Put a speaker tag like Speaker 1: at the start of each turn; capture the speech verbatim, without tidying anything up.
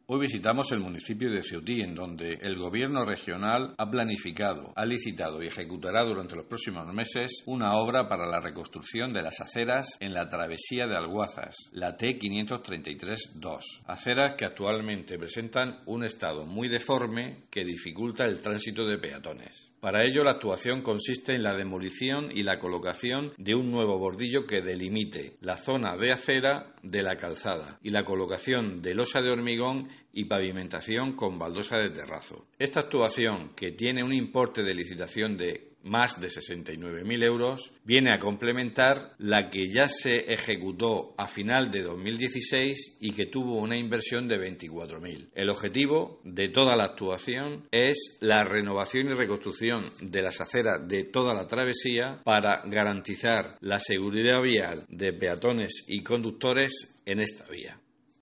Speaker 1: Hoy visitamos el municipio de Ceutí, en donde el gobierno regional ha planificado, ha licitado y ejecutará durante los próximos meses una obra para la reconstrucción de las aceras en la travesía de Alguazas, la T quinientos treinta y tres dos. Aceras que actualmente presentan un estado muy deforme que dificulta el tránsito de peatones. Para ello, la actuación consiste en la demolición y la colocación de un nuevo bordillo que delimite la zona de acera de la calzada y la colocación de losa de hormigón y pavimentación con baldosa de terrazo. Esta actuación, que tiene un importe de licitación de más de sesenta y nueve mil euros, viene a complementar la que ya se ejecutó a final de dos mil dieciséis y que tuvo una inversión de veinticuatro mil. El objetivo de toda la actuación es la renovación y reconstrucción de las aceras de toda la travesía para garantizar la seguridad vial de peatones y conductores en esta vía.